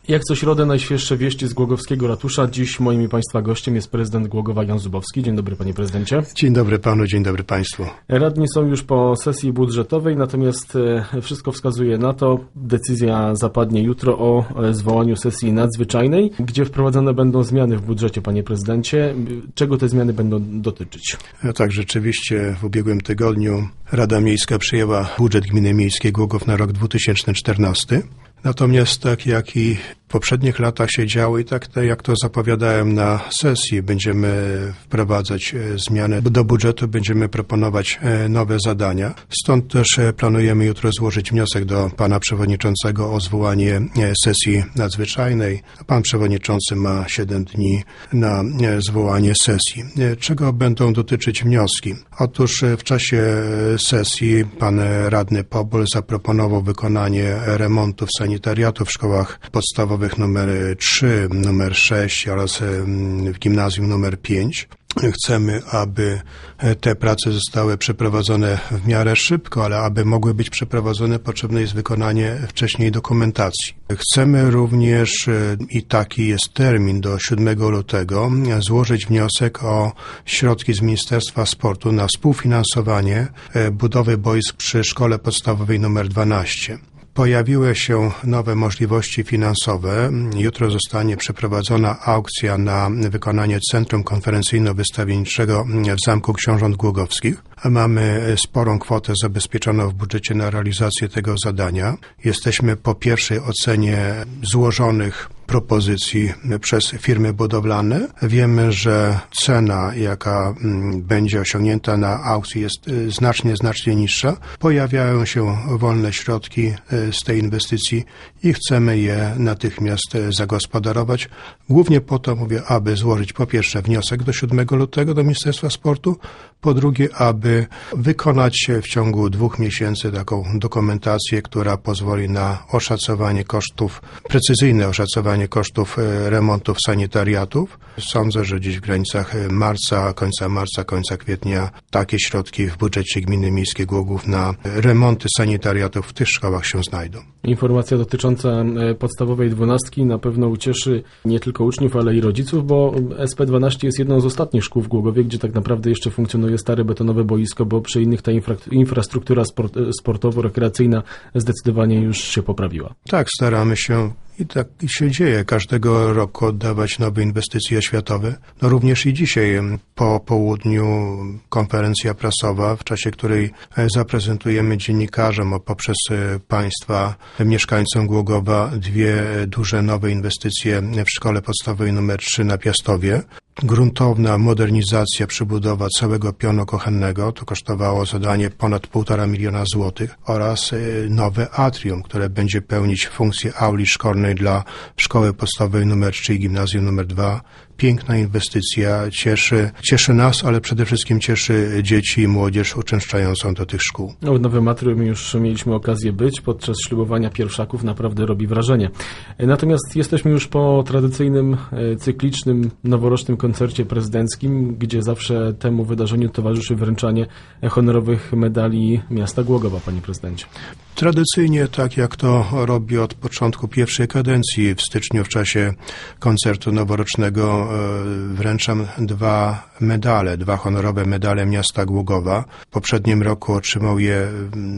Jak co środę najświeższe wieści z Głogowskiego ratusza. Dziś moim i Państwa gościem jest prezydent Głogowa Jan Zubowski. Dzień dobry, panie prezydencie. Dzień dobry panu, dzień dobry państwu. Radni są już po sesji budżetowej, natomiast wszystko wskazuje na to, decyzja zapadnie jutro o zwołaniu sesji nadzwyczajnej, gdzie wprowadzone będą zmiany w budżecie, panie prezydencie. Czego te zmiany będą dotyczyć? No tak, rzeczywiście w ubiegłym tygodniu Rada Miejska przyjęła budżet Gminy Miejskiej Głogów na rok 2014. Natomiast tak jak i w poprzednich latach się działo i tak jak to zapowiadałem na sesji, będziemy wprowadzać zmiany do budżetu, będziemy proponować nowe zadania. Stąd też planujemy jutro złożyć wniosek do pana przewodniczącego o zwołanie sesji nadzwyczajnej. Pan przewodniczący ma 7 dni na zwołanie sesji. Czego będą dotyczyć wnioski? Otóż w czasie sesji pan radny Pobol zaproponował wykonanie remontów sanitariatu w szkołach podstawowych numer 3, numer 6 oraz w gimnazjum numer 5. Chcemy, aby te prace zostały przeprowadzone w miarę szybko, ale aby mogły być przeprowadzone, potrzebne jest wykonanie wcześniej dokumentacji. Chcemy również, i taki jest termin, do 7 lutego, złożyć wniosek o środki z Ministerstwa Sportu na współfinansowanie budowy boisk przy szkole podstawowej numer 12. Pojawiły się nowe możliwości finansowe. Jutro zostanie przeprowadzona aukcja na wykonanie Centrum Konferencyjno-Wystawienniczego w Zamku Książąt Głogowskich. Mamy sporą kwotę zabezpieczoną w budżecie na realizację tego zadania. Jesteśmy po pierwszej ocenie złożonych propozycji przez firmy budowlane. Wiemy, że cena, jaka będzie osiągnięta na aukcji, jest znacznie niższa. Pojawiają się wolne środki z tej inwestycji i chcemy je natychmiast zagospodarować. Głównie po to, aby złożyć po pierwsze wniosek do 7 lutego do Ministerstwa Sportu, po drugie, aby wykonać w ciągu 2 miesięcy taką dokumentację, która pozwoli na oszacowanie kosztów, precyzyjne oszacowanie kosztów remontów sanitariatów. Sądzę, że gdzieś w granicach końca kwietnia takie środki w budżecie Gminy Miejskiej Głogów na remonty sanitariatów w tych szkołach się znajdą. Informacja dotycząca podstawowej 12 na pewno ucieszy nie tylko uczniów, ale i rodziców, bo SP12 jest jedną z ostatnich szkół w Głogowie, gdzie tak naprawdę jeszcze funkcjonuje stare betonowe boisko, bo przy innych ta infrastruktura sportowo-rekreacyjna zdecydowanie już się poprawiła. Tak, staramy się. I tak się dzieje. Każdego roku oddawać nowe inwestycje oświatowe. No również i dzisiaj po południu konferencja prasowa, w czasie której zaprezentujemy dziennikarzom, poprzez państwa, mieszkańcom Głogowa 2 duże nowe inwestycje w szkole podstawowej nr 3 na Piastowie. Gruntowna modernizacja, przebudowa całego pionu kuchennego, to kosztowało zadanie ponad 1,5 miliona złotych, oraz nowe atrium, które będzie pełnić funkcję auli szkolnej dla szkoły podstawowej nr 3 i gimnazjum nr 2. Piękna inwestycja, cieszy nas, ale przede wszystkim cieszy dzieci i młodzież uczęszczającą do tych szkół. W nowym atrium już mieliśmy okazję być podczas ślubowania pierwszaków, naprawdę robi wrażenie. Natomiast jesteśmy już po tradycyjnym, cyklicznym, noworocznym koncercie prezydenckim, gdzie zawsze temu wydarzeniu towarzyszy wręczanie honorowych medali miasta Głogowa, panie prezydencie. Tradycyjnie, tak jak to robi od początku pierwszej kadencji, w styczniu w czasie koncertu noworocznego wręczam 2 honorowe medale miasta Głogowa. W poprzednim roku otrzymał je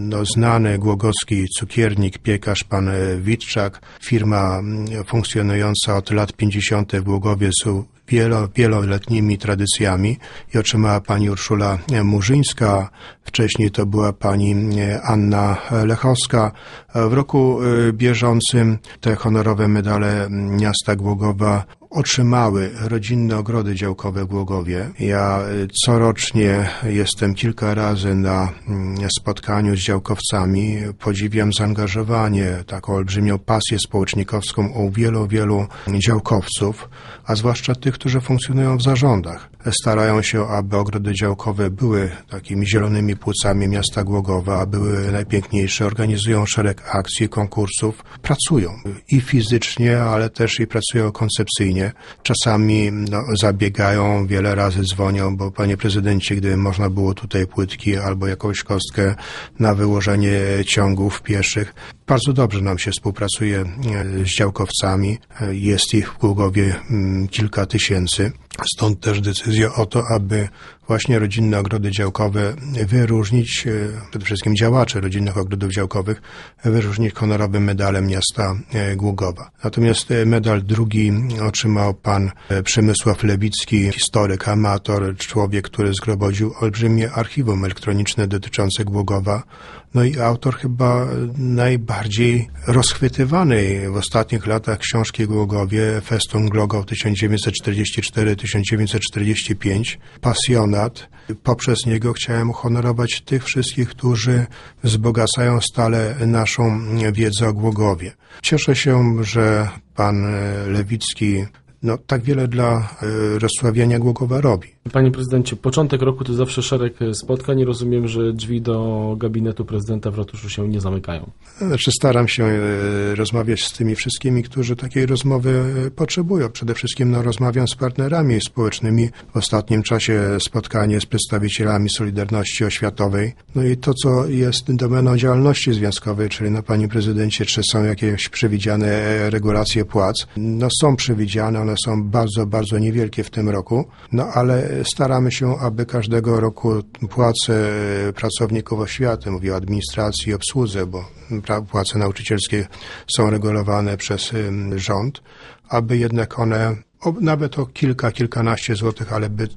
znany głogowski cukiernik, piekarz pan Witczak, firma funkcjonująca od lat 50. w Głogowie z wieloletnimi tradycjami, i otrzymała pani Urszula Murzyńska, wcześniej to była pani Anna Lechowska. W roku bieżącym te honorowe medale miasta Głogowa otrzymały rodzinne ogrody działkowe w Głogowie. Ja corocznie jestem kilka razy na spotkaniu z działkowcami. Podziwiam zaangażowanie, taką olbrzymią pasję społecznikowską u wielu działkowców, a zwłaszcza tych, którzy funkcjonują w zarządach. Starają się, aby ogrody działkowe były takimi zielonymi płucami miasta Głogowa, były najpiękniejsze, organizują szereg akcji, konkursów, pracują i fizycznie, ale też i pracują koncepcyjnie. spokojnie. Czasami zabiegają, wiele razy dzwonią, bo panie prezydencie, gdyby można było tutaj płytki albo jakąś kostkę na wyłożenie ciągów pieszych. Bardzo dobrze nam się współpracuje z działkowcami. Jest ich w Głogowie kilka tysięcy. Stąd też decyzja o to, aby właśnie rodzinne ogrody działkowe wyróżnić, przede wszystkim działaczy rodzinnych ogrodów działkowych, wyróżnić honorowym medalem miasta Głogowa. Natomiast medal drugi otrzymał pan Przemysław Lewicki, historyk, amator, człowiek, który zgromadził olbrzymie archiwum elektroniczne dotyczące Głogowa. No i autor chyba najbardziej rozchwytywanej w ostatnich latach książki o Głogowie, Festun Głogów 1944-1945, pasjonat. Poprzez niego chciałem uhonorować tych wszystkich, którzy wzbogacają stale naszą wiedzę o Głogowie. Cieszę się, że pan Lewicki tak wiele dla rozsławiania Głogowa robi. Panie prezydencie, początek roku to zawsze szereg spotkań i rozumiem, że drzwi do gabinetu prezydenta w ratuszu się nie zamykają. Staram się rozmawiać z tymi wszystkimi, którzy takiej rozmowy potrzebują. Przede wszystkim rozmawiam z partnerami społecznymi. W ostatnim czasie spotkanie z przedstawicielami Solidarności Oświatowej. I to, co jest domeną działalności związkowej, czyli panie prezydencie, czy są jakieś przewidziane regulacje płac. Są przewidziane, one są bardzo, bardzo niewielkie w tym roku, ale staramy się, aby każdego roku płace pracowników oświaty, mówię o administracji i obsłudze, bo płace nauczycielskie są regulowane przez rząd, aby jednak one nawet o kilkanaście złotych,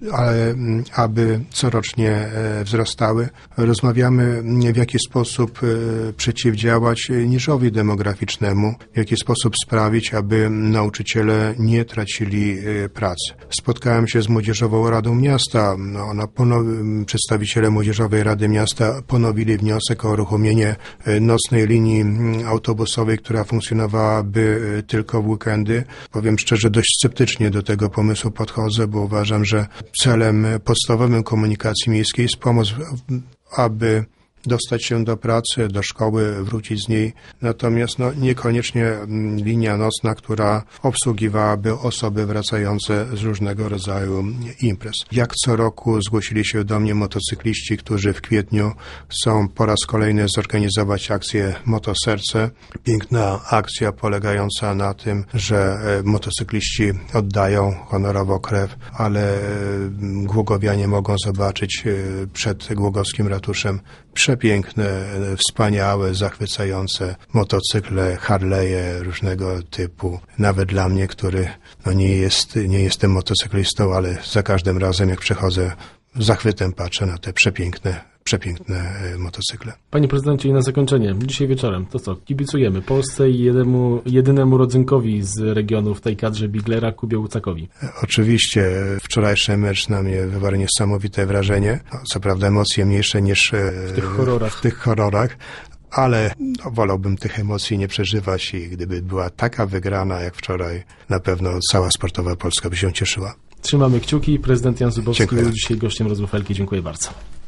aby corocznie wzrastały. Rozmawiamy, w jaki sposób przeciwdziałać niżowi demograficznemu, w jaki sposób sprawić, aby nauczyciele nie tracili pracy. Spotkałem się z Młodzieżową Radą Miasta. Przedstawiciele Młodzieżowej Rady Miasta ponowili wniosek o uruchomienie nocnej linii autobusowej, która funkcjonowałaby tylko w weekendy. Powiem szczerze, dość sceptycznie do tego pomysłu podchodzę, bo uważam, że celem podstawowym komunikacji miejskiej jest pomoc, aby dostać się do pracy, do szkoły, wrócić z niej. Natomiast niekoniecznie linia nocna, która obsługiwałaby osoby wracające z różnego rodzaju imprez. Jak co roku zgłosili się do mnie motocykliści, którzy w kwietniu chcą po raz kolejny zorganizować akcję Motoserce. Piękna akcja polegająca na tym, że motocykliści oddają honorowo krew, ale głogowianie mogą zobaczyć przed głogowskim ratuszem przepiękne, wspaniałe, zachwycające motocykle, Harley'e różnego typu. Nawet dla mnie, który nie jestem motocyklistą, ale za każdym razem jak przechodzę, z zachwytem patrzę na te przepiękne motocykle. Panie prezydencie, i na zakończenie, dzisiaj wieczorem, to co, kibicujemy Polsce i jedynemu rodzynkowi z regionu w tej kadrze Biglera, Kubie Łucakowi. Oczywiście, wczorajszy mecz na mnie wywarł niesamowite wrażenie. Co prawda emocje mniejsze niż w tych horrorach. Ale wolałbym tych emocji nie przeżywać i gdyby była taka wygrana jak wczoraj, na pewno cała sportowa Polska by się cieszyła. Trzymamy kciuki. Prezydent Jan Zubowski Dziękuję. był dzisiaj gościem Rozmów Elki. Dziękuję bardzo.